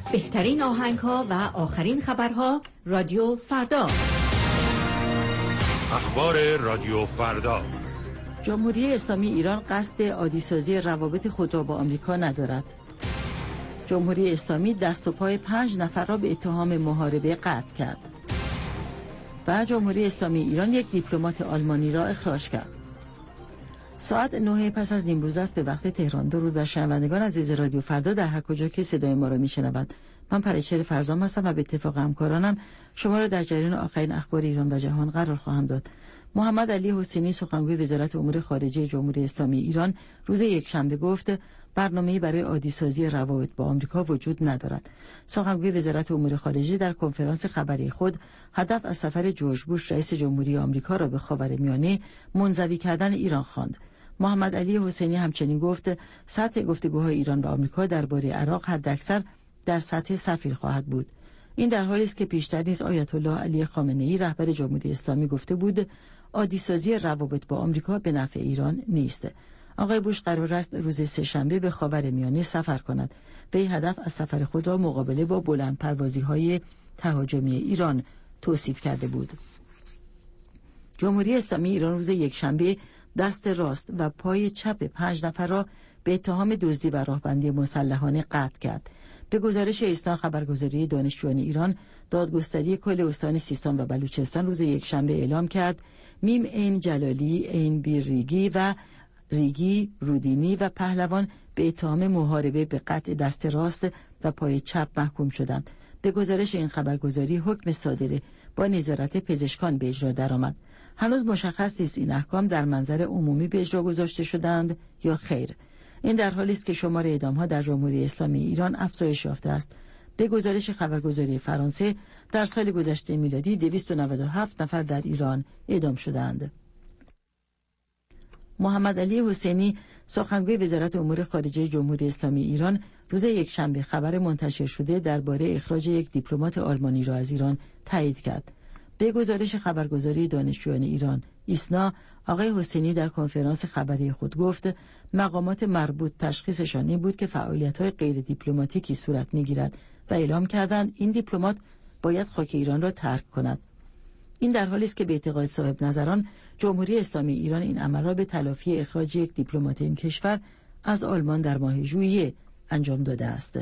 بهترین آهنگ‌ها و آخرین خبرها رادیو فردا. اخبار رادیو فردا. جمهوری اسلامی ایران قصد عادی‌سازی روابط خود را با آمریکا ندارد. جمهوری اسلامی دست و پای 5 نفر را به اتهام محاربه قطع کرد. و جمهوری اسلامی ایران یک دیپلمات آلمانی را اخراج کرد. ساعت 9 پس از نیمروز است به وقت تهران. درود بر شنوندگان عزیز رادیو فردا در هر کجا که صدای ما را میشنوند. من پریچهر فرزام هستم و به اتفاق همکارانم شما را در جریان آخرین اخبار ایران و جهان قرار خواهم داد. محمد علی حسینی سخنگوی وزارت امور خارجه جمهوری اسلامی ایران روز یکشنبه گفت برنامه‌ای برای عادی‌سازی روابط با آمریکا وجود ندارد. سخنگوی وزارت امور خارجه در کنفرانس خبری خود هدف از سفر جورج بوش رئیس جمهوری آمریکا را به خاورمیانه منزوی کردن ایران خواند. محمد علی حسینی همچنین گفت سطح گفتگوهای ایران و آمریکا درباره عراق حداکثر در سطح سفیر خواهد بود. این در حالی است که پیشتر نیز آیت الله علی خامنه‌ای رهبر جمهوری اسلامی گفته بود عادی‌سازی روابط با آمریکا به نفع ایران نیست. آقای بوش قرار است روز سه‌شنبه به خاورمیانه سفر کند. به این هدف از سفر خود را مقابله با بلندپروازی‌های تهاجمی ایران توصیف کرده بود. جمهوری اسلامی ایران روز یکشنبه دست راست و پای چپ 5 نفر را به اتهام دزدی و راهبندی مسلحانه قطع کرد. به گزارش ایسنا خبرگزاری دانشجویان ایران، دادگستری کل استان سیستان و بلوچستان روز یکشنبه اعلام کرد میم عین جلالی، عین بیر ریگی و ریگی رودینی و پهلوان به اتهام محاربه به قطع دست راست و پای چپ محکوم شدند. به گزارش این خبرگزاری حکم صادره با نظارت پزشکان به اجرا درآمد. هنوز مشخص نیست این احکام در منظر عمومی به اجرا گذاشته شدند یا خیر. این در حالی است که شمار اعدام‌ها در جمهوری اسلامی ایران افزایش یافته است. به گزارش خبرگزاری فرانسه در سال گذشته میلادی 297 نفر در ایران اعدام شدند. محمد علی حسینی سخنگوی وزارت امور خارجه جمهوری اسلامی ایران روز یکشنبه خبر منتشر شده درباره اخراج یک دیپلمات آلمانی را از ایران تایید کرد. به گزارش خبرگزاری دانشجویان ایران ایسنا، آقای حسینی در کنفرانس خبری خود گفت مقامات مربوط تشخیصشان این بود که فعالیت‌های غیر دیپلماتیکی صورت می‌گیرد و اعلام کردند این دیپلمات باید خاک ایران را ترک کند. این در حالی است که به اعتقاد صاحب نظران جمهوری اسلامی ایران این عمل را به تلافی اخراج یک دیپلمات این کشور از آلمان در ماه ژوئیه انجام داده است.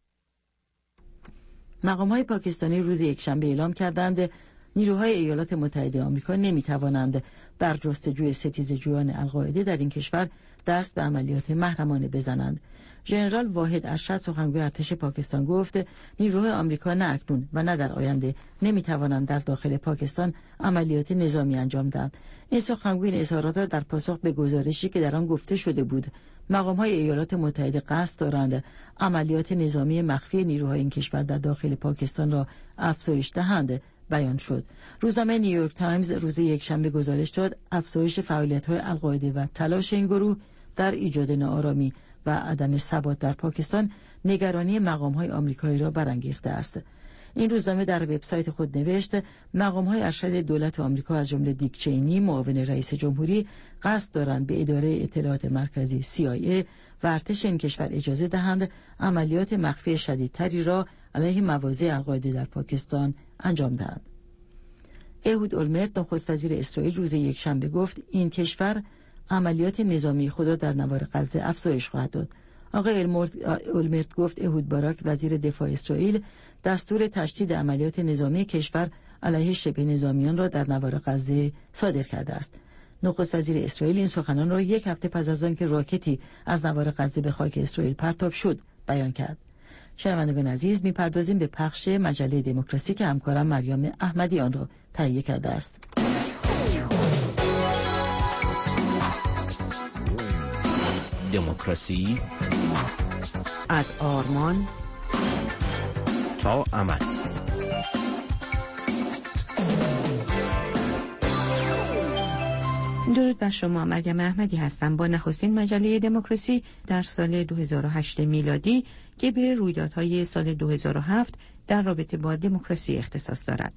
مقام‌های پاکستانی روز یکشنبه اعلام کردند نیروهای ایالات متحده آمریکا نمی‌توانند در جستجوی ستیزجویان القاعده در این کشور دست به عملیات محرمانه بزنند. ژنرال واحد ارشد سخنگوی ارتش پاکستان گفت نیروهای آمریکا نه اکنون و نه در آینده نمی‌توانند در داخل پاکستان عملیات نظامی انجام دهند. این سخنگوی این اظهارات را در پاسخ به گزارشی که در آن گفته شده بود مقام‌های ایالات متحده قصد دارند عملیات نظامی مخفی نیروهای این کشور در داخل پاکستان را افزایش دهند بیان شد. روزنامه نیویورک تایمز روز یکشنبه گزارش داد افزایش فعالیت‌های القاعده و تلاش این گروه در ایجاد ناآرامی و عدم ثبات در پاکستان نگرانی مقام‌های آمریکایی را برانگیخته است. این روزنامه در وبسایت خود نوشت مقام‌های ارشد دولت آمریکا از جمله دیک چینی معاون رئیس جمهوری قصد دارند به اداره اطلاعات مرکزی CIA و ارتش این کشور اجازه دهند عملیات مخفی شدیدتری را علیه مواضع القاعده در پاکستان انجام دهند. اهود اولمرت نخست وزیر اسرائیل روز یکشنبه گفت این کشور عملیات نظامی خود را در نوار غزه افزایش خواهد داد. آقای اولمرت گفت اهود باراک وزیر دفاع اسرائیل دستور تشدید عملیات نظامی کشور علیه شبه نظامیان را در نوار غزه صادر کرده است. نخست وزیر اسرائیل این سخنان را یک هفته پس از آنکه راکتی از نوار غزه به خاک اسرائیل پرتاب شد بیان کرد. شنوندگان عزیز می‌پردازیم به پخش مجله دموکراسی که همکارم مریم احمدی آن را تهیه کرده است. دموکراسی از آرمان تا عمل. درود بر شما. مریم احمدی هستم با نخستین مجله دموکراسی در سال 2008 میلادی که به رویدادهای سال 2007 در رابطه با دموکراسی اختصاص دارد.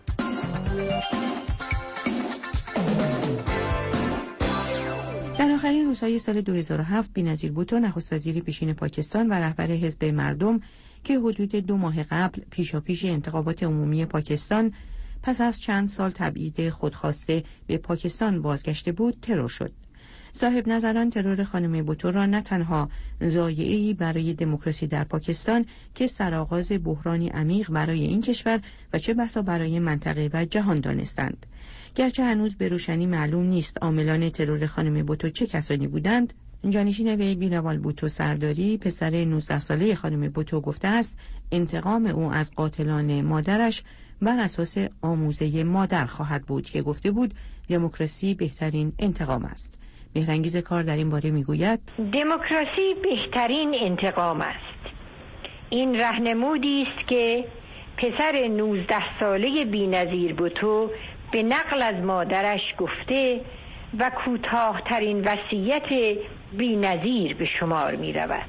در آخرین این روزهای سال 2007 بینظیر بوتو نخست وزیر پیشین پاکستان و رهبر حزب مردم که حدود 2 ماه قبل پیشاپیش انتخابات عمومی پاکستان پس از چند سال تبعید خودخواسته به پاکستان بازگشته بود ترور شد. صاحب نظران ترور خانم بوتو را نه تنها ضایعه‌ای برای دموکراسی در پاکستان که سرآغاز بحرانی عمیق برای این کشور و چه بسا برای منطقه و جهان دانستند. گرچه هنوز به روشنی معلوم نیست عاملان ترور خانم بوتو چه کسانی بودند، جانشین وی بیروال بوتو سرداری پسر 19 ساله خانم بوتو گفته است انتقام او از قاتلان مادرش بر اساس آموزه مادر خواهد بود که گفته بود دموکراسی بهترین انتقام است. مهرانگیز کار در این باره میگوید دموکراسی بهترین انتقام است. این راهنمودی است که پسر 19 ساله بی‌نظیر بوتو به نقل از مادرش گفته و کوتاه‌ترین وصیت بی‌نظیر به شمار می رود.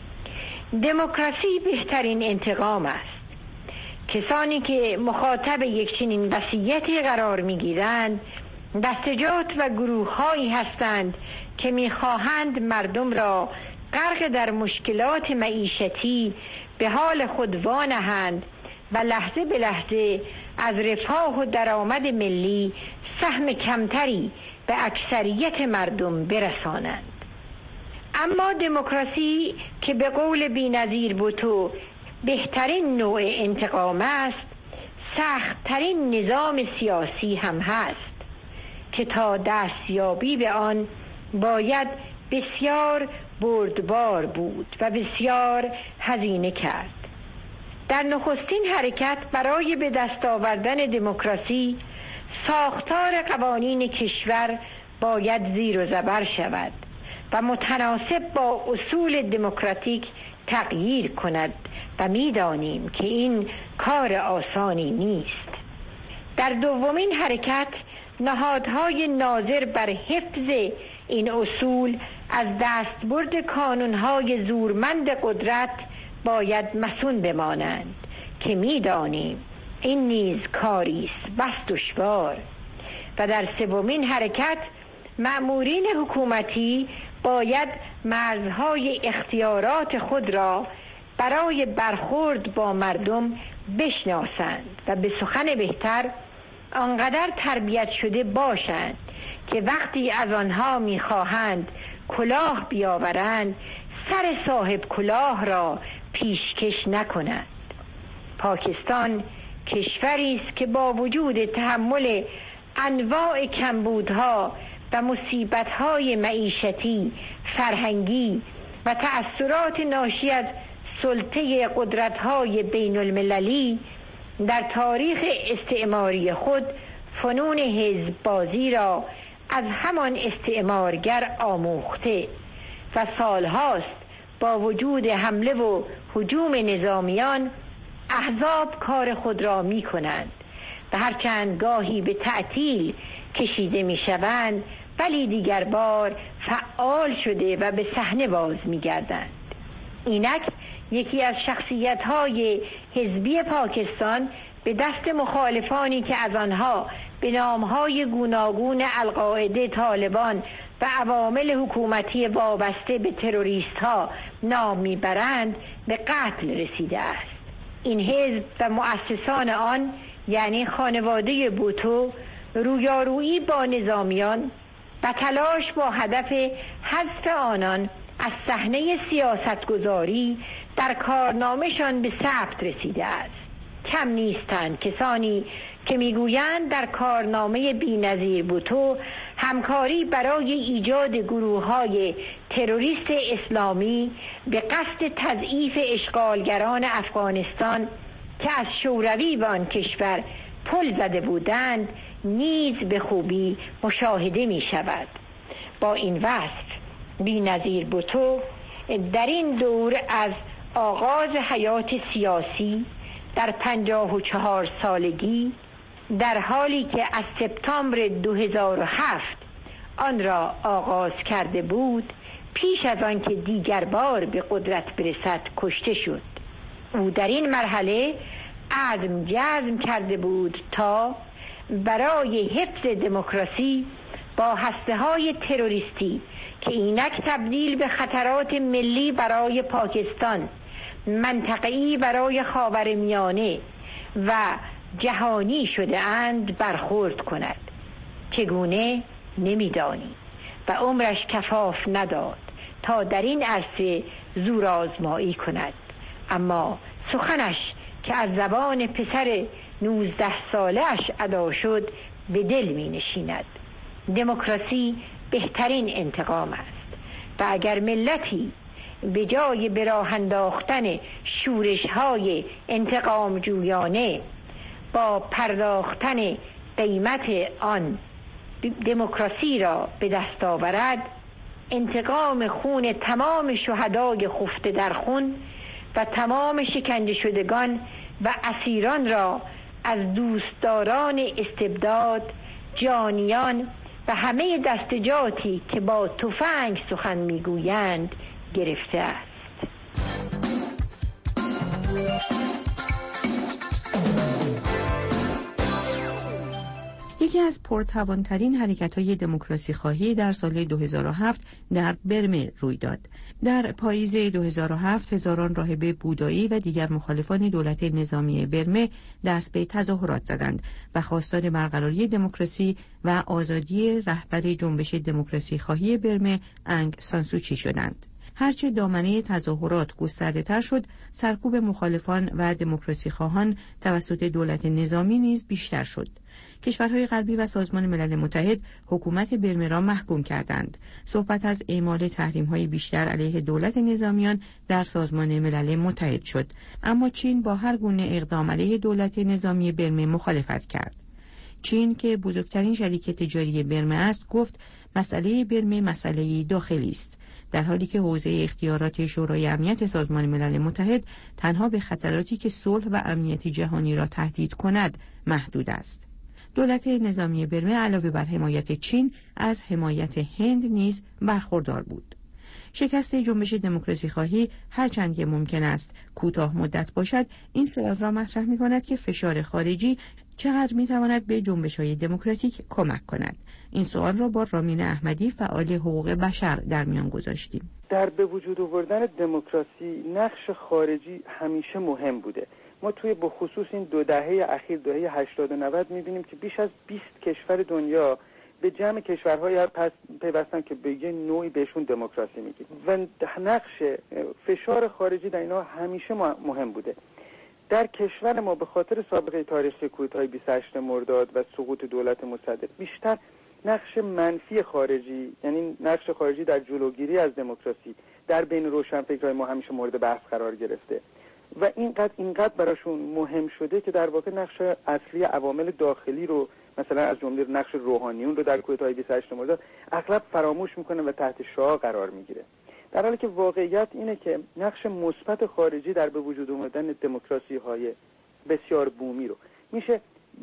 دموکراسی بهترین انتقام است. کسانی که مخاطب یک چنین وصیتی قرار می گیرند دستجات و گروه‌هایی هستند که می‌خواهند مردم را غرق در مشکلات معیشتی به حال خود وانهند و لحظه به لحظه از رفاه و درآمد ملی سهم کمتری به اکثریت مردم برسانند. اما دموکراسی که به قول بی‌نظیر بوتو بهترین نوع انتقام است، سخت‌ترین نظام سیاسی هم هست که تا دستیابی به آن باید بسیار بردبار بود و بسیار هزینه کرد. در نخستین حرکت برای به دست آوردن دموکراسی ساختار قوانین کشور باید زیر و زبر شود و متناسب با اصول دموکراتیک تغییر کند و می‌دانیم که این کار آسانی نیست. در دومین حرکت نهادهای ناظر بر حفظ این اصول از دستبرد کانونهای زورمند قدرت باید مصون بمانند که می‌دانیم این نیز کاری است بس دشوار. و در سومین حرکت مأمورین حکومتی باید مرزهای اختیارات خود را برای برخورد با مردم بشناسند و به سخن بهتر آنقدر تربیت شده باشند که وقتی از آنها می‌خواهند کلاه بیاورند سر صاحب کلاه را پیشکش نکنند. پاکستان کشوری است که با وجود تحمل انواع کمبودها و مصیبت‌های معیشتی، فرهنگی و تأثیرات ناشی از سلطه قدرت‌های بین المللی در تاریخ استعماری خود فنون حزب بازی را از همان استعمارگر آموخته و سالهاست با وجود حمله و هجوم نظامیان احزاب کار خود را می کنند و هرچند گاهی به تعطیل کشیده می شوند ولی دیگر بار فعال شده و به صحنه باز می گردند. اینک یکی از شخصیت‌های حزبی پاکستان به دست مخالفانی که از آنها به نام‌های گوناگون القاعده، طالبان و عوامل حکومتی وابسته به تروریست‌ها نام می‌برند به قتل رسیده است. این حزب و مؤسسان آن یعنی خانواده بوتو رویارویی با نظامیان و تلاش با هدف حذف آنان از صحنه سیاستگذاری در کارنامه‌شان به ثبت رسیده است. کم نیستند کسانی که میگویند در کارنامه بی‌نظیر بوتو همکاری برای ایجاد گروه‌های تروریست اسلامی به قصد تضعیف اشغالگران افغانستان که از شوروی و آن کشور پل زده بودند نیز به خوبی مشاهده می شود. با این وصف بی‌نظیر بوتو در این دور از آغاز حیات سیاسی در 54 سالگی در حالی که از سپتامبر 2007 آن را آغاز کرده بود پیش از آن که دیگر بار به قدرت برسد کشته شد. او در این مرحله عزم جزم کرده بود تا برای حفظ دموکراسی با هسته‌های تروریستی که اینک تبدیل به خطرات ملی برای پاکستان، منطقه‌ای برای خاورمیانه و جهانی شده اند برخورد کند. چگونه نمی‌دانی و عمرش کفاف نداد تا در این عرصه زورآزمایی کند، اما سخنش که از زبان پسر 19 ساله‌اش ادا شد به دل می نشیند. دموکراسی بهترین انتقام است و اگر ملتی به جای به راه انداختن شورش‌های انتقام جویانه با پرداختن قیمت آن دموکراسی را به دست آورد، انتقام خون تمام شهدای خفته در خون و تمام شکنجه شدگان و اسیران را از دوستداران استبداد، جانیان و همه دستجاتی که با تفنگ سخن میگویند گرفته است. یکی از پرتوان‌ترین حرکت‌های دموکراسی خواهی در سال 2007 در برمه روی داد. در پاییز 2007 هزاران راهب بودایی و دیگر مخالفان دولت نظامی برمه دست به تظاهرات زدند و خواستار برقراری دموکراسی و آزادی رهبر جنبش دموکراسی خواهی برمه انگ سان سو چی شدند. هرچه دامنه تظاهرات گسترده تر شد، سرکوب مخالفان و دموکراسی خواهان توسط دولت نظامی نیز بیشتر شد. کشورهای غربی و سازمان ملل متحد حکومت برمه را محکوم کردند. صحبت از اعمال تحریم‌های بیشتر علیه دولت نظامیان در سازمان ملل متحد شد، اما چین با هر گونه اقدام علیه دولت نظامی برمه مخالفت کرد. چین که بزرگترین شریک تجاری برمه است، گفت مسئله برمه مسئله داخلی است، در حالی که حوزه اختیارات شورای امنیت سازمان ملل متحد تنها به خطراتی که صلح و امنیت جهانی را تهدید کند محدود است. دولت نظامی برمه علاوه بر حمایت چین از حمایت هند نیز برخوردار بود. شکست جنبش دموکراسی خواهی هرچند که ممکن است کوتاه مدت باشد، این سوال را مطرح می‌کند که فشار خارجی چقدر می‌تواند به جنبش‌های دموکراتیک کمک کند. این سوال را با رامین احمدی فعال حقوق بشر در میان گذاشتیم. در به وجود آوردن دموکراسی نقش خارجی همیشه مهم بوده. ما توی بخصوص این 2 دهه اخیر، دهه 80 و 90 می‌بینیم که بیش از 20 کشور دنیا به جمع کشورهای پیوستن که به یه نوعی بهشون دموکراسی میگیم و نقش فشار خارجی در اینا همیشه مهم بوده. در کشور ما به خاطر سابقه تاریخی کودتای 28 مرداد و سقوط دولت مصدق بیشتر نقش منفی خارجی، یعنی نقش خارجی در جلوگیری از دموکراسی در بین روشنفکرهای ما همیشه مورد بحث قرار گرفته و اینقدر براشون مهم شده که در واقع نقش اصلی عوامل داخلی رو، مثلا از جمله نقش روحانیون رو در کودتای 28 مرداد اغلب فراموش میکنه و تحت شعاع قرار میگیره، در حالی که واقعیت اینه که نقش مثبت خارجی در به وجود آمدن دموکراسی‌های بسیار بومی رو میشه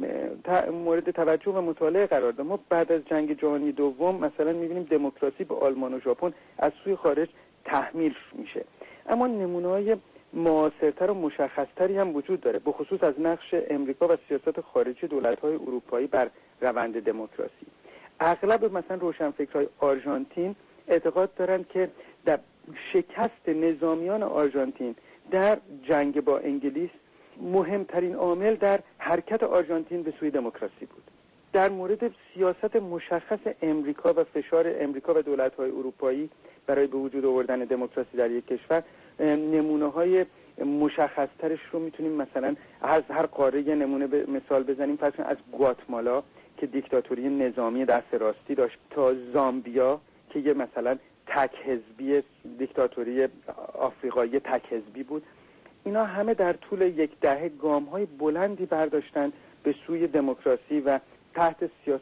مورد توجه و مطالعه قرار داد. ما بعد از جنگ جهانی دوم مثلا می‌بینیم دموکراسی به آلمان و ژاپن از سوی خارج تحمیل میشه، اما نمونه‌های معاصرتر و مشخصتری هم وجود داره، به خصوص از نقش امریکا و سیاست خارجی دولت‌های اروپایی بر روند دموکراسی. اغلب مثلا روشنفکرهای آرژانتین اعتقاد دارند که در شکست نظامیان آرژانتین در جنگ با انگلیس مهمترین عامل در حرکت آرژانتین به سوی دموکراسی بود. در مورد سیاست مشخص امریکا و فشار امریکا و دولت‌های اروپایی برای به وجود آوردن دموکراسی در یک کشور، نمونه‌های مشخص‌ترش رو میتونیم مثلا از هر قاره یه نمونه مثال بزنیم، فرض کنید از گواتمالا که دیکتاتوری نظامی دست راستی داشت تا زامبیا که یه مثلا تک حزبی دیکتاتوری آفریقایی تک حزبی بود. اینا همه در طول یک دهه گام‌های بلندی برداشتن به سوی دموکراسی و تحت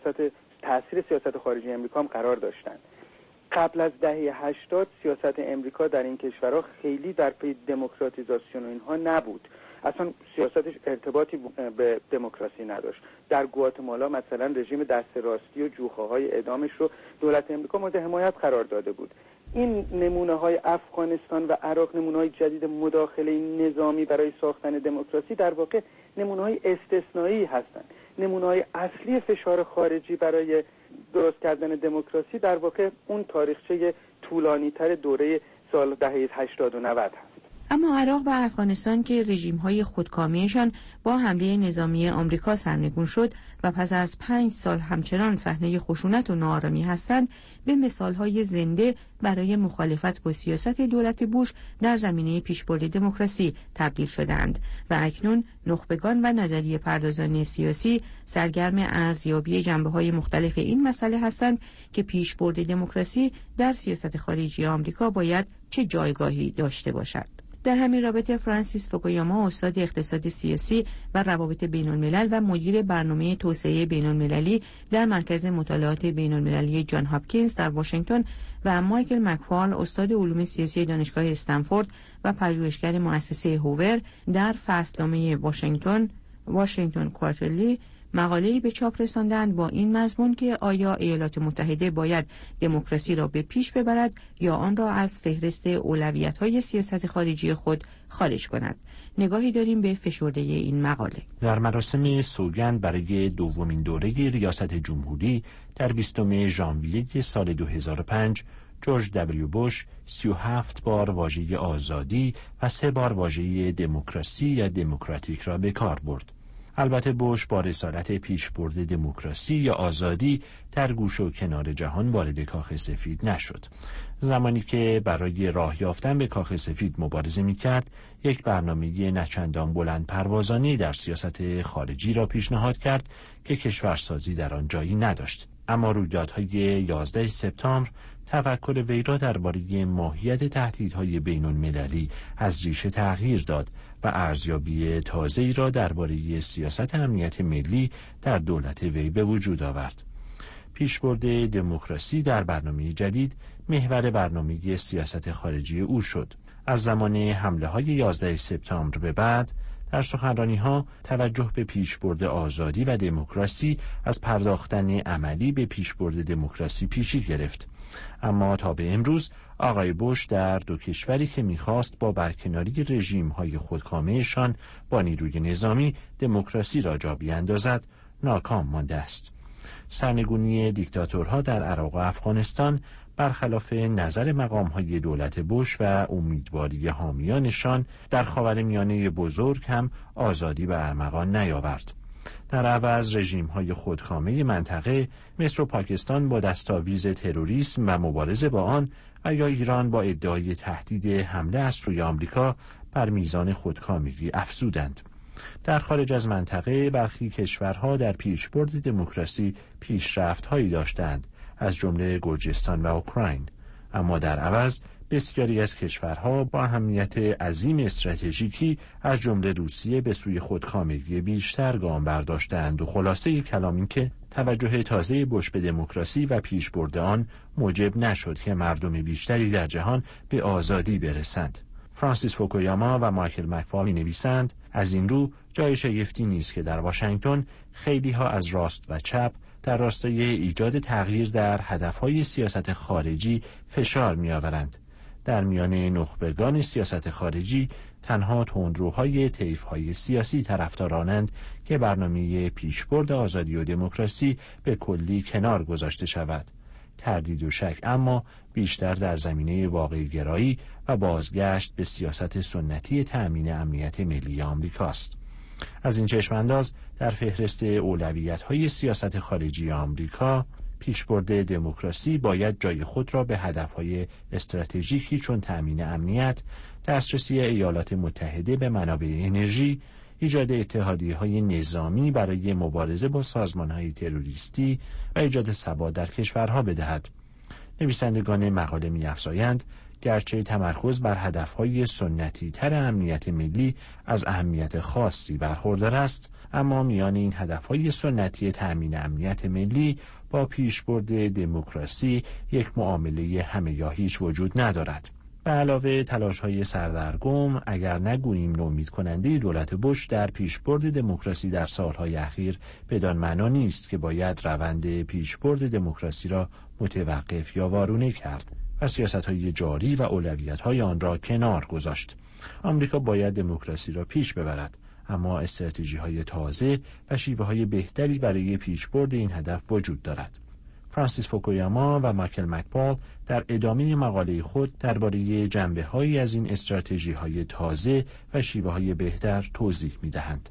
تأثیر سیاست خارجی امریکا هم قرار داشتن. قبل از دهه 80 سیاست امریکا در این کشورها خیلی در پی دموکراتیزاسیون و اینها نبود، اصلا سیاستش ارتباطی به دموکراسی نداشت. در گواتمالا مثلا رژیم دست راستی و جوخه‌های اعدامش رو دولت امریکا مورد حمایت قرار داده بود. این نمونه‌های افغانستان و عراق، نمونه‌های جدید مداخله نظامی برای ساختن دموکراسی، در واقع نمونه‌های استثنایی هستند. نمونه‌های اصلی فشار خارجی برای درست کردن دموکراسی در واقع اون تاریخچه طولانی‌تر دوره سال دهه 80 و 90 هست. اما عراق و افغانستان که رژیم‌های خودکامه‌شان با حمله نظامی آمریکا سرنگون شد و پس از 5 سال همچنان صحنه خشونت و ناآرامی هستند، به مثال‌های زنده برای مخالفت با سیاست دولت بوش در زمینه پیشبرد دموکراسی تبدیل شدند و اکنون نخبگان و نظریه پردازان سیاسی سرگرم ارزیابی جنبه‌های مختلف این مسئله هستند که پیشبرد دموکراسی در سیاست خارجی آمریکا باید چه جایگاهی داشته باشد. در همین رابطه فرانسیس فوکویاما، استاد اقتصاد سیاسی و روابط بین‌الملل و مدیر برنامه توسعه بین‌المللی در مرکز مطالعات بین‌المللی جان هاپکینز در واشنگتن و مایکل مکفال، استاد علوم سیاسی دانشگاه استنفورد و پژوهشگر مؤسسه هوور در فصلنامه واشنگتن کوارترلی مقاله‌ای به چاپ رساندند با این مضمون که آیا ایالات متحده باید دموکراسی را به پیش ببرد یا آن را از فهرست اولویت‌های سیاست خارجی خود خارج کند. نگاهی داریم به فشرده این مقاله. در مراسم سوگند برای دومین دوره ریاست جمهوری در 20 ژانویه سال 2005 جورج دبلیو بوش 37 بار واژه آزادی و 3 بار واژه دموکراسی یا دموکراتیک را به کار برد. البته بوش با رسالت پیشبرد دموکراسی یا آزادی در گوش و کنار جهان وارد کاخ سفید نشد. زمانی که برای راه یافتن به کاخ سفید مبارزه می‌کرد، یک برنامه نچندان بلند پروازانه در سیاست خارجی را پیشنهاد کرد که کشورسازی در آن جایی نداشت. اما رویدادهای 11 سپتامبر تفکر وی را درباره ماهیت تهدیدهای بین‌المللی از ریشه تغییر داد و ارزیابی تازه‌ای را درباره سیاست امنیت ملی در دولت وی به وجود آورد. پیشبرد دموکراسی در برنامه جدید محور برنامه سیاست خارجی او شد. از زمان حمله‌های 11 سپتامبر به بعد در سخنرانی‌ها توجه به پیشبرد آزادی و دموکراسی از پرداختن عملی به پیشبرد دموکراسی پیشی گرفت. اما تا به امروز آقای بوش در 2 کشوری که می‌خواست با برکناری رژیم‌های خودکامه‌شان با نیروی نظامی دموکراسی را جا بیاندازد ناکام مانده است. سرنگونی دیکتاتورها در عراق و افغانستان برخلاف نظر مقام‌های دولت بوش و امیدواری حامیانشان در خاورمیانه بزرگ هم آزادی به ارمغان نیاورد. در عوض رژیم‌های خودکامه منطقه مثل پاکستان با دستاویز تروریسم و مبارزه با آن و یا ایران با ادعای تهدید حمله از سوی آمریکا بر میزان خودکامگی افزودند. در خارج از منطقه برخی کشورها در پیشبرد دموکراسی پیشرفت‌هایی داشتند، از جمله گرجستان و اوکراین، اما در عوض بسیاری از کشورها با اهمیت عظیم استراتژیکی از جمله روسیه به سوی خودکامگی بیشتر گام برداشتند و خلاصه کلام این که توجه تازه بوش به دموکراسی و پیشبرد آن موجب نشد که مردم بیشتری در جهان به آزادی برسند. فرانسیس فوکویاما و مایکل مکفال می‌نویسند از این رو جای شگفتی نیست که در واشنگتن خیلی‌ها از راست و چپ در راستای ایجاد تغییر در هدفهای سیاست خارجی فشار می‌آورند. در میان نخبگان سیاست خارجی تنها تندروهای طیف‌های سیاسی طرفدارانند که برنامه پیشبرد آزادی و دموکراسی به کلی کنار گذاشته شود. تردید و شک اما بیشتر در زمینه واقع‌گرایی و بازگشت به سیاست سنتی تأمین امنیت ملی آمریکاست. از این چشمانداز در فهرست اولویت‌های سیاست خارجی آمریکا پیشبرد دموکراسی باید جای خود را به هدف‌های استراتژیکی چون تأمین امنیت، دسترسی ایالات متحده به منابع انرژی، ایجاد اتحادیه‌های نظامی برای مبارزه با سازمان‌های تروریستی و ایجاد ثبات در کشورها بدهد. نویسندگان مقاله می‌افزایند گرچه تمرکز بر هدف‌های سنتی تر امنیت ملی از اهمیت خاصی برخوردار است، اما میان این هدف‌های سنتی تأمین امنیت ملی با پیشبرد دموکراسی یک معامله همه یا هیچ وجود ندارد. به علاوه تلاش‌های سردرگم اگر نگوییم نومید کننده دولت بوش در پیشبرد دموکراسی در سالهای اخیر بدان معنا نیست که باید روند پیشبرد دموکراسی را متوقف یا وارونه کرد و سیاست‌های جاری و اولویت‌های آن را کنار گذاشت. آمریکا باید دموکراسی را پیش ببرد، اما استراتژی‌های تازه و شیوه‌های بهتری برای پیشبرد این هدف وجود دارد. فرانسیس فوکویاما و مایکل مکپال در ادامه مقاله خود درباره جنبه‌هایی از این استراتژی‌های تازه و شیوه‌های بهتر توضیح می‌دهند.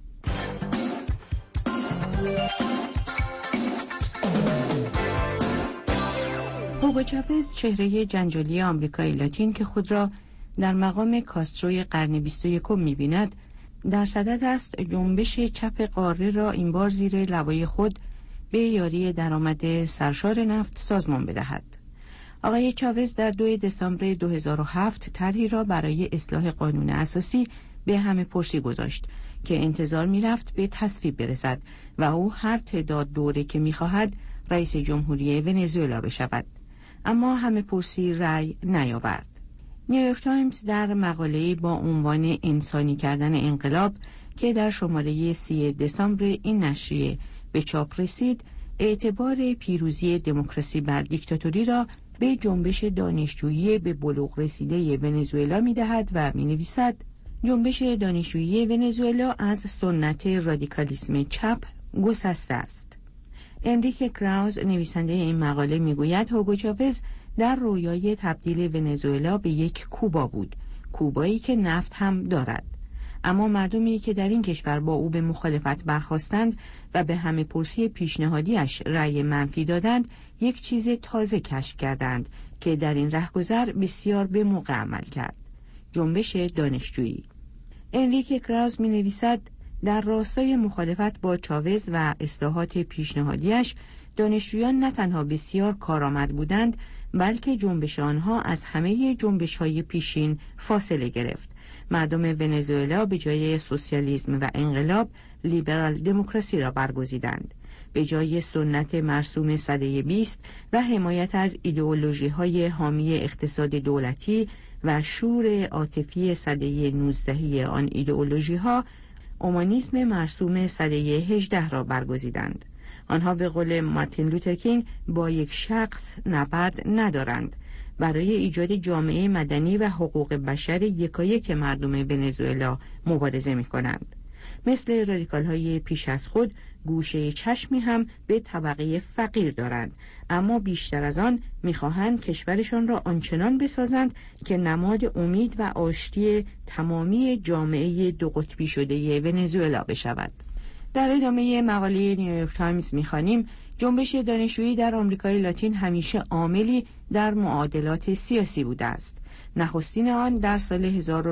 هوگو چاوز، چهره جنجالی آمریکای لاتین که خود را در مقام کاستروی قرن 21 می‌بیند، در صدد است جنبش چپ قاره را این بار زیر لوای خود به یاری درآمد سرشار نفت سازمان بدهد. آقای چاوز در 2 دسامبر 2007 طرحی را برای اصلاح قانون اساسی به همه پرسی گذاشت که انتظار می‌رفت به تصویب برسد و او هر تعداد دوره که می‌خواهد رئیس جمهوری ونزوئلا بشود. اما همه پرسی رأی نیاورد. نیویورک تایمز در مقاله‌ای با عنوان انسانی کردن انقلاب که در شماره 30 دسامبر این نشریه به چاپ رسید، اعتبار پیروزی دموکراسی بر دیکتاتوری را به جنبش دانشجویی به بلوغ رسیده ونزوئلا می‌دهد و می‌نویسد: جنبش دانشجویی ونزوئلا از سنت رادیکالیسم چپ گسسته است. انریکه کراوز، نویسنده این مقاله، میگوید هوگو چاوز در رویای تبدیل ونزوئلا به یک کوبا بود، کوبایی که نفت هم دارد. اما مردمی که در این کشور با او به مخالفت برخاستند و به همه پرسی پیشنهادیش رأی منفی دادند، یک چیز تازه کشف کردند که در این رهگذر بسیار به موقع عمل کرد: جنبش دانشجویی. انریکه کراوز می نویسد: در راستای مخالفت با چاوز و اصلاحات پیشنهادیش، دانشجویان نه تنها بسیار کارآمد بودند، بلکه جنبش آنها از همه جنبش‌های پیشین فاصله گرفت. مردم ونزوئلا به جای سوسیالیسم و انقلاب لیبرال دموکراسی را برگزیدند. به جای سنت مرسوم سده 20 و حمایت از ایدئولوژی‌های حامی اقتصاد دولتی و شور عاطفی سده 19 آن ایدئولوژی‌ها، اومانیسم مرسوم سده 18 را برگزیدند. آنها به قول مارتین لوتر کینگ با یک شخص نبرد ندارند. برای ایجاد جامعه مدنی و حقوق بشر یکایک مردم ونزوئلا مبارزه می‌کنند. مثل رادیکال‌های پیش از خود، گوشه چشمی هم به طبقه فقیر دارند، اما بیشتر از آن می‌خواهند کشورشان را آنچنان بسازند که نماد امید و آشتی تمامی جامعه دو قطبی شده ونزوئلا بشود. در ادامه مقاله نیویورک تایمز می‌خوانیم: جنبش دانشجویی در آمریکای لاتین همیشه عاملی در معادلات سیاسی بوده است. نخستین آن در سال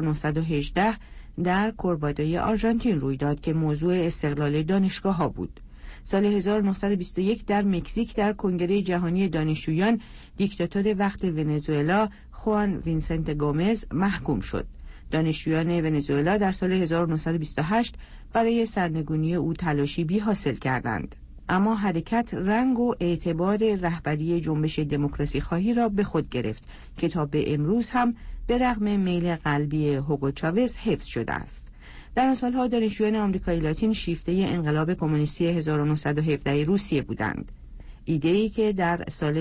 1918 در کوربادوی آرژانتین روی داد که موضوع استقلال دانشگاه‌ها بود. سال 1921 در مکزیک در کنگره جهانی دانشجویان دیکتاتور وقت ونزوئلا خوان وینسنت گومز محکوم شد. دانشجویان ونزوئلا در سال 1928 برای سرنگونی او تلاشی بی حاصل کردند. اما حرکت رنگ و اعتبار رهبری جنبش دموکراسی خواهی را به خود گرفت که تا به امروز هم به رغم میل قلبی هوگو چاوز حفظ شده است. در آن سالها دانشجویان آمریکای لاتین شیفته انقلاب کمونیستی 1917 روسیه بودند. ایده‌ای که در سال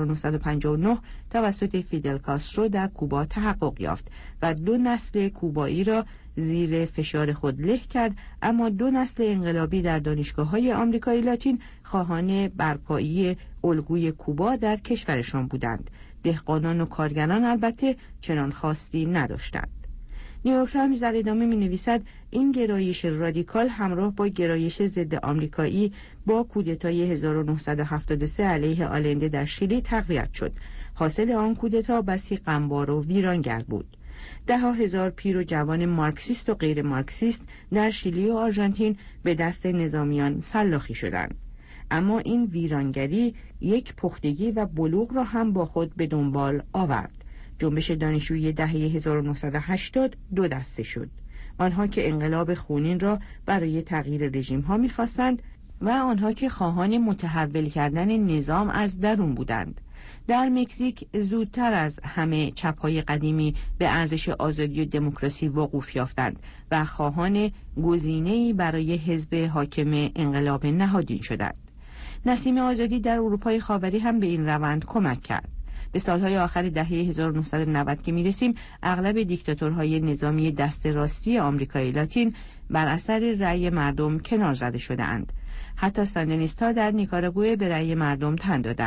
1959 توسط فیدل کاسترو در کوبا تحقق یافت و 2 نسل کوبایی را زیر فشار خود له کرد، اما 2 نسل انقلابی در دانشگاه‌های آمریکای لاتین خواهان برپایی الگوی کوبا در کشورشان بودند. دهقانان و کارگران البته چنان خواستی نداشتند. نیویورک تایمز در ادامه می‌نویسد: این گرایش رادیکال همراه با گرایش ضد آمریکایی با کودتای 1973 علیه آلنده در شیلی تقویت شد. حاصل آن کودتا بسی غمبار و ویرانگر بود. 10,000 پیر و جوان مارکسیست و غیر مارکسیست در شیلی و آرژانتین به دست نظامیان سلاخی شدند. اما این ویرانگری یک پختگی و بلوغ را هم با خود به دنبال آورد. جنبش دانشجویی دهه 1980 2 دسته شد: آنها که انقلاب خونین را برای تغییر رژیم ها می‌خواستند و آنها که خواهان متحول کردن نظام از درون بودند. در مکزیک زودتر از همه چپ‌های قدیمی به ارزش آزادی و دموکراسی وقوف یافتند و خواهان گزینه‌ای برای حزب حاکم انقلاب نهادین شدند. نسیم آزادی در اروپای خاوری هم به این روند کمک کرد. به سالهای آخر دهه 1990 که میرسیم، اغلب دیکتاتورهای نظامی دست راستی آمریکای لاتین بر اثر رأی مردم کنار زده شده‌اند. حتی ساندینیست‌ها در نیکاراگوئه به رأی مردم تن دادند.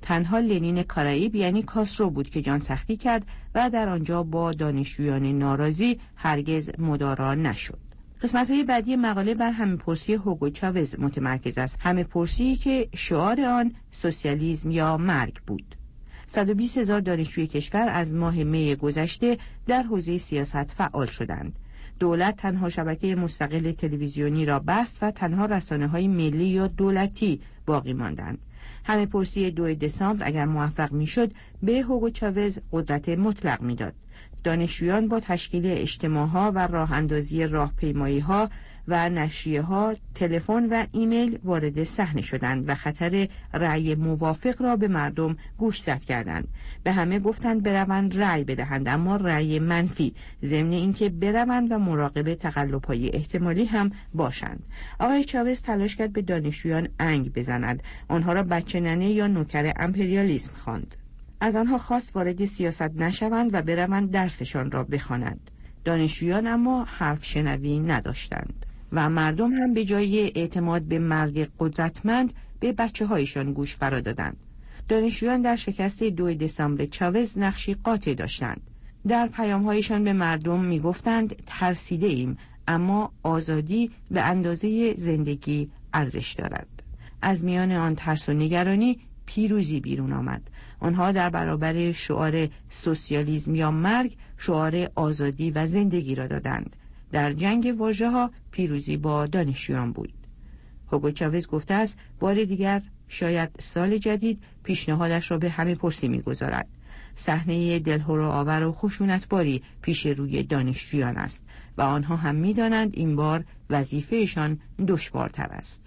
تنها لنین کارائیب یعنی کاسترو بود که جان سختی کرد و در آنجا با دانشجویان ناراضی هرگز مدارا نشد. قسمت‌های بعدی مقاله بر همه‌پرسی هوگو چاوز متمرکز است. همه‌پرسی که شعار آن سوسیالیسم یا مرگ بود. 120,000 دانشجوی کشور از ماه می گذشته در حوزه سیاست فعال شدند. دولت تنها شبکه مستقل تلویزیونی را بست و تنها رسانه‌های ملی یا دولتی باقی ماندند. همه‌پرسی 2 دسامبر اگر موفق میشد به هوگو چاوز قدرت مطلق میداد. دانشجویان با تشکیل اجتماعها و راه اندازی راهپیمایی‌ها و نشریه‌ها، تلفن و ایمیل وارد صحنه شدند و خطر رأی موافق را به مردم گوشزد کردند. به همه گفتند بروند رأی بدهند، اما رأی منفی، ضمن اینکه بروند و مراقب تقلب‌های احتمالی هم باشند. آقای چاوز تلاش کرد به دانشجویان انگ بزند، آنها را بچه‌ننه یا نوکر امپریالیسم خواند. از آنها خواست وارد سیاست نشوند و بروند درسشان را بخوانند. دانشجویان اما حرف شنوی نداشتند و مردم هم به جای اعتماد به مرگ قدرتمند به بچه‌هایشان گوش فرا دادند. دانشجویان در شکست 2 دسامبر چاوز نقشی قاطع داشتند. در پیام‌هایشان به مردم می‌گفتند ترسیده ایم، اما آزادی به اندازه زندگی ارزش دارد. از میان آن ترس و نگرانی پیروزی بیرون آمد. آنها در برابر شعار سوسیالیسم یا مرگ شعار آزادی و زندگی را دادند. در جنگ واژه‌ها پیروزی با دانشجویان بود. هوگو چاوز گفته است بار دیگر شاید سال جدید پیشنهادش را به همه‌پرسی می‌گذارد. صحنه دلهره‌آور و خشونتباری پیش روی دانشجویان است و آنها هم می‌دانند این بار وظیفه‌شان دشوارتر است.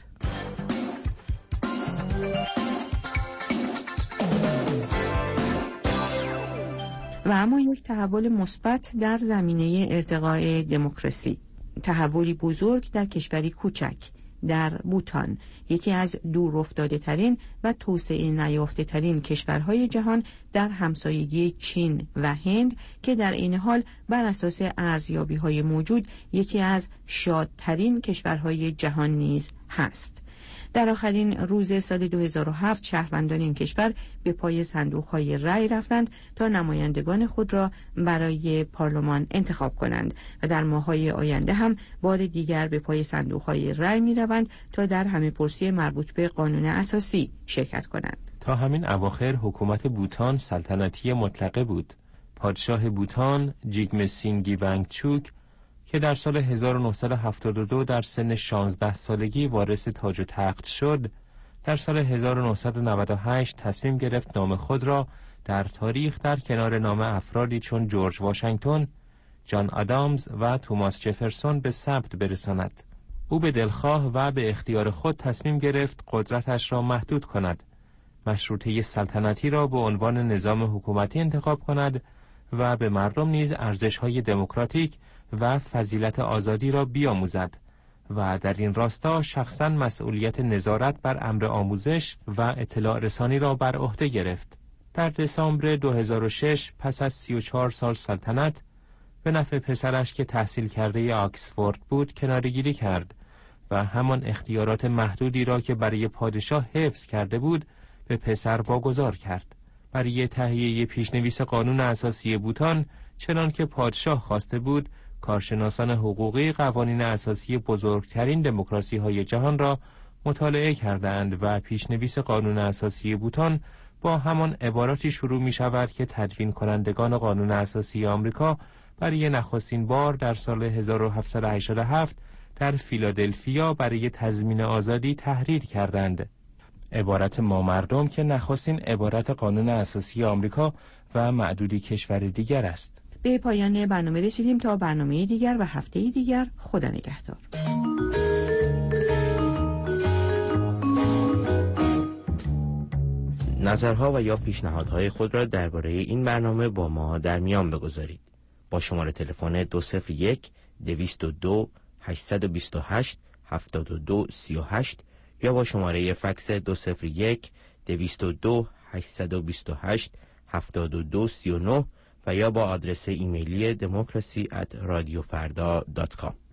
و اما یک تحول مثبت در زمینه ارتقاء دموکراسی، تحولی بزرگ در کشوری کوچک، در بوتان، یکی از دورافتاده ترین و توسعه نیافته ترین کشورهای جهان در همسایگی چین و هند که در این حال بر اساس ارزیابی‌های موجود یکی از شادترین کشورهای جهان نیز هست. در آخرین روز سال 2007 شهروندان این کشور به پای صندوق‌های رای رفتند تا نمایندگان خود را برای پارلمان انتخاب کنند و در ماه‌های آینده هم بار دیگر به پای صندوق‌های رای می‌روند تا در همه‌پرسی مربوط به قانون اساسی شرکت کنند. تا همین اواخر حکومت بوتان سلطنتی مطلقه بود. پادشاه بوتان جیگمه سینگی وانگچوک که در سال 1972 در سن 16 سالگی وارث تاج و تخت شد، در سال 1998 تصمیم گرفت نام خود را در تاریخ در کنار نام افرادی چون جورج واشنگتن، جان آدامز و توماس جفرسون به ثبت برساند. او به دلخواه و به اختیار خود تصمیم گرفت قدرتش را محدود کند، مشروطه سلطنتی را به عنوان نظام حکومتی انتخاب کند و به مردم نیز ارزش‌های دموکراتیک و فضیلت آزادی را بیاموزد و در این راستا شخصاً مسئولیت نظارت بر امر آموزش و اطلاع رسانی را بر عهده گرفت. در دسامبر 2006 پس از 34 سال سلطنت به نفع پسرش که تحصیل کرده آکسفورد بود کناره‌گیری کرد و همان اختیارات محدودی را که برای پادشاه حفظ کرده بود به پسر واگذار کرد. برای تهیه پیشنویس قانون اساسی بوتان چنان که پادشاه خواسته بود، کارشناسان حقوقی قوانین اساسی بزرگترین دموکراسی‌های جهان را مطالعه کردند و پیشنویس قانون اساسی بوتان با همان عباراتی شروع می شود که تدوین کنندگان قانون اساسی آمریکا برای نخستین بار در سال 1787 در فیلادلفیا برای تضمین آزادی تحریر کردند. عبارت ما مردم که نخستین عبارت قانون اساسی آمریکا و معدودی کشور دیگر است. به پایان برنامه رسیدیم. تا برنامه دیگر و هفته دیگر، خدا نگهدار. نظرها و یا پیشنهادهای خود را درباره این برنامه با ما در میان بگذارید. با شماره تلفن 201-222-828-7238 یا با شماره فکس 201-222-828-7239 و یا با آدرس ایمیلی democracy@radiofarda.com.